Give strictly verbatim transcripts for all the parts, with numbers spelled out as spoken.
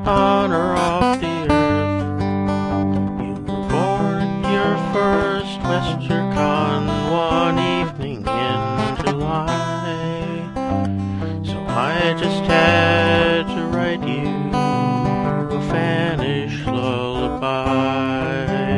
on or off the earth. You were born at your first WesterCon one evening in July, so I just had to write you a Spanish lullaby.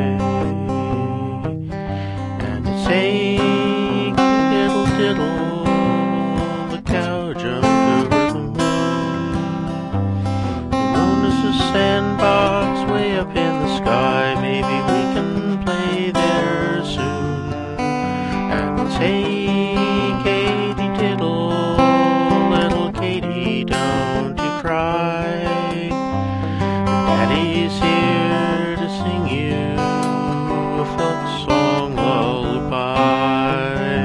And it's hey diddle diddle, the cow jumped over the moon. The moon is a sandbox way up in the sky, maybe we can play there soon. And it's hey Katy diddle, little Katy, don't you cry. Daddy's here to sing you a folk song lullaby.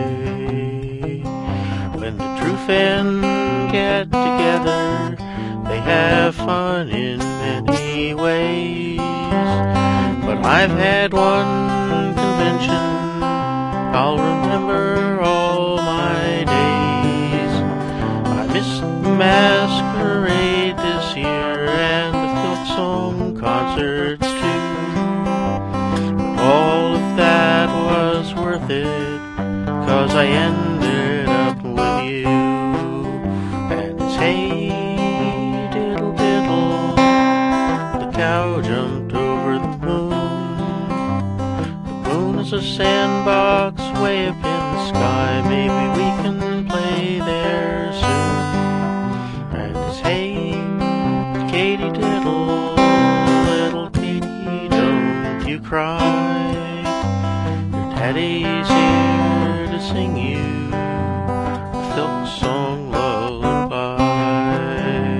When the true Finn get together, they have fun in many ways. But I've had one convention I'll remember all my days. I missed the masquerade this year and the folk song concerts too. But all of that was worth it, 'cause I ended up with you. And it's hey diddle diddle, the cow jumped over the moon. The moon is a sandbox way up in the sky, maybe we can play there soon. And it's hey Katy diddle, little Katy, don't you cry. Your daddy's here to sing you a folk song lullaby.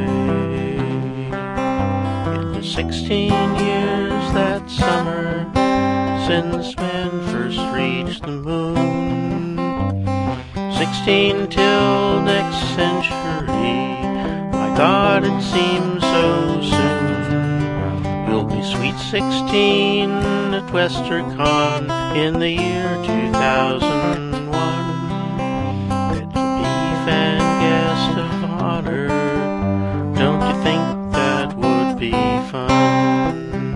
It was sixteen years that summer since man first reached the moon. Sixteen till next century, my God, it seems so soon. We'll be sweet sixteen at WesterCon in the year two thousand one. It'll be fan guest of honor, don't you think that would be fun?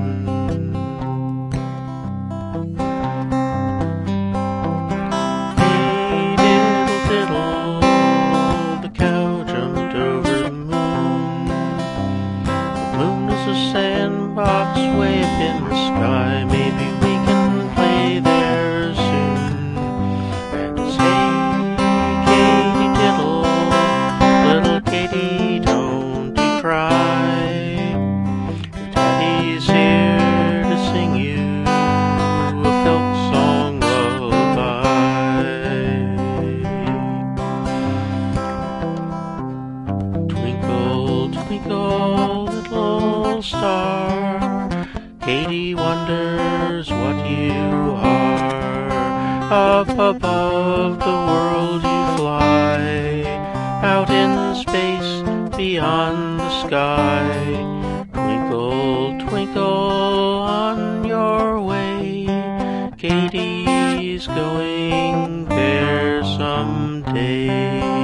Sandbox way up in the sky, maybe we can play there soon. And it's hey Katy diddle, little Katy, don't you cry. Your daddy's here to sing you a folk song lullaby. Twinkle, twinkle, little star, Katy wonders what you are. Up above the world you fly, out in space beyond the sky. Twinkle, twinkle on your way, Katy's going there someday.